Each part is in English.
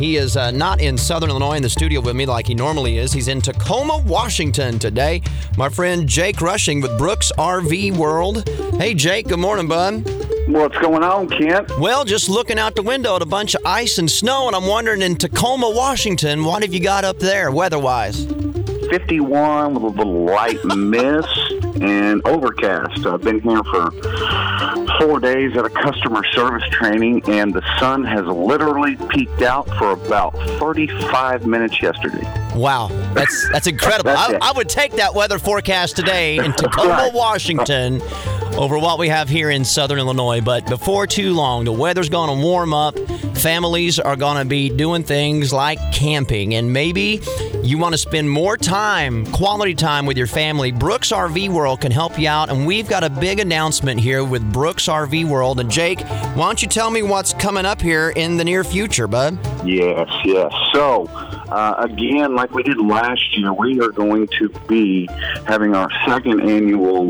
He is not in Southern Illinois in the studio with me like he normally is. He's in Tacoma, Washington today. My friend Jake Rushing with Brooks RV World. Hey, Jake, good morning, bud. What's going on, Kent? Well, just looking out the window at a bunch of ice and snow, and I'm wondering, in Tacoma, Washington, what have you got up there weather-wise? 51 with a little light mist and overcast. I've been here for 4 days at a customer service training, and the sun has literally peeked out for about 35 minutes yesterday. Wow, that's incredible. I would take that weather forecast today in Tacoma, Washington, over what we have here in Southern Illinois. But before too long, the weather's going to warm up. Families are going to be doing things like camping, and maybe you want to spend more time, quality time with your family. Brooks RV World can help you out, and we've got a big announcement here with Brooks RV World. And Jake, why don't you tell me what's coming up here in the near future, bud? Yes. So, again, like we did last year, we are going to be having our second annual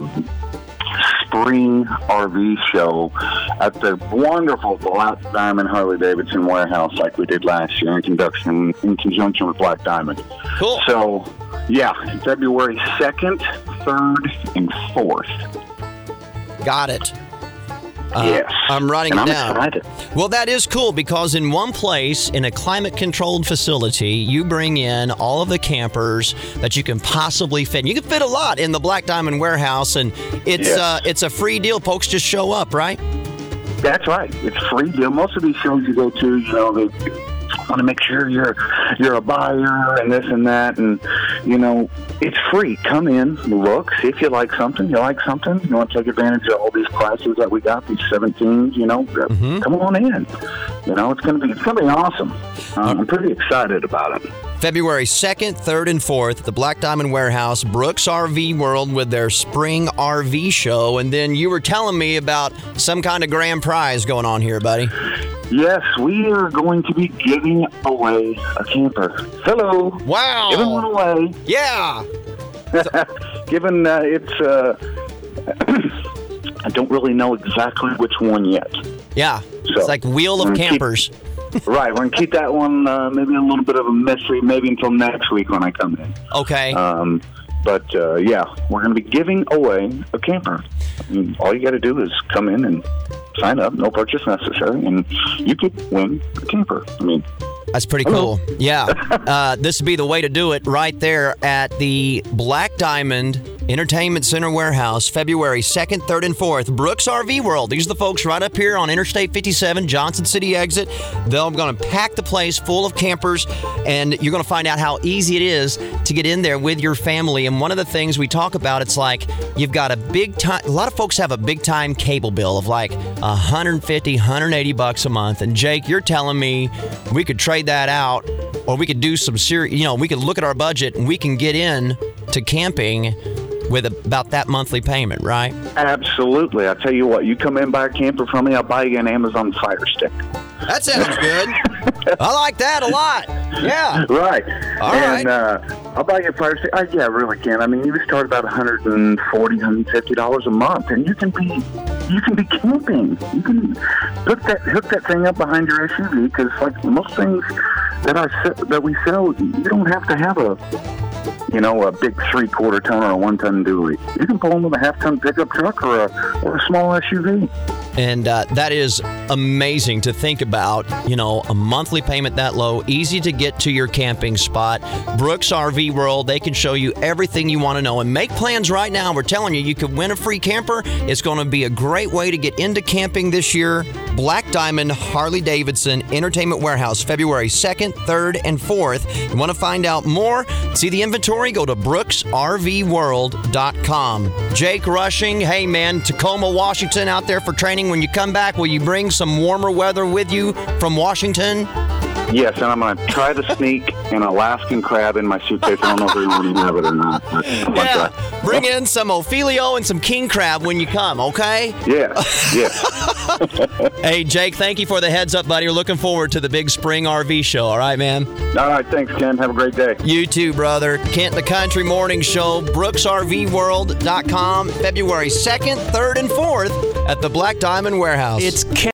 spring RV show at the wonderful Black Diamond Harley-Davidson warehouse like we did last year in conjunction with Black Diamond. Cool. So, yeah, February 2nd, 3rd, and 4th. Got it. Yes. I'm writing it down. I'm excited. Well, that is cool because in one place, in a climate-controlled facility, you bring in all of the campers that you can possibly fit. And you can fit a lot in the Black Diamond warehouse, and it's a free deal. Folks just show up, right? That's right. It's a free deal. Most of these shows you go to, they want to make sure you're a buyer and this and that, and it's free. Come in, look, see if you like something. You like something, you want to take advantage of all these prices that we got, these 17s. Come on in. It's gonna be awesome. I'm pretty excited about it. February 2nd, 3rd, and 4th, the Black Diamond Warehouse, Brooks RV World with their spring RV show. And then you were telling me about some kind of grand prize going on here, buddy. Yes, we are going to be giving away a camper. Hello. Wow. Giving one away. Yeah. Given it's, I don't really know exactly which one yet. Yeah. So, it's like Wheel of Campers. Right. We're going to keep that one maybe a little bit of a mystery, maybe until next week when I come in. Okay. But we're going to be giving away a camper. All you got to do is come in and sign up, no purchase necessary, and you could win a camper. That's pretty cool. Yeah. This would be the way to do it right there at the Black Diamond Entertainment Center Warehouse, February 2nd, 3rd, and 4th. Brooks RV World. These are the folks right up here on Interstate 57, Johnson City exit. They're going to pack the place full of campers, and you're going to find out how easy it is to get in there with your family. And one of the things we talk about, it's like you've got a lot of folks have a big-time cable bill of like $150, $180 a month. And Jake, you're telling me we could trade that out, or we could do some serious, we could look at our budget and we can get in to camping with about that monthly payment, right? Absolutely. I tell you what, you come in, buy a camper from me, I'll buy you an Amazon Fire Stick. That sounds good. I like that a lot. Yeah. Right. All right. I'll buy you a Fire Stick. I really can. You start about $140, $150 a month, and you can be camping. You can hook that thing up behind your SUV, because like most things that we sell, you don't have to have a big 3/4 ton or a 1 ton dually. You can pull them with a 1/2 ton pickup truck or a small SUV. And that is amazing to think about, a monthly payment that low, easy to get to your camping spot. Brooks RV World, they can show you everything you want to know. And make plans right now. We're telling you could win a free camper. It's going to be a great way to get into camping this year. Black Diamond Harley-Davidson Entertainment Warehouse, February 2nd, 3rd, and 4th. You want to find out more? See the inventory? Go to brooksrvworld.com. Jake Rushing, hey man, Tacoma, Washington, out there for training. When you come back, will you bring some warmer weather with you from Washington? Yes, and I'm going to try to sneak an Alaskan crab in my suitcase. I don't know if they want to have it or not. Yeah, bring in some Ophelio and some king crab when you come, okay? Yeah. Hey, Jake, thank you for the heads up, buddy. We're looking forward to the big spring RV show, all right, man? All right, thanks, Ken. Have a great day. You too, brother. Kent the Country Morning Show, brooksrvworld.com, February 2nd, 3rd, and 4th at the Black Diamond Warehouse. It's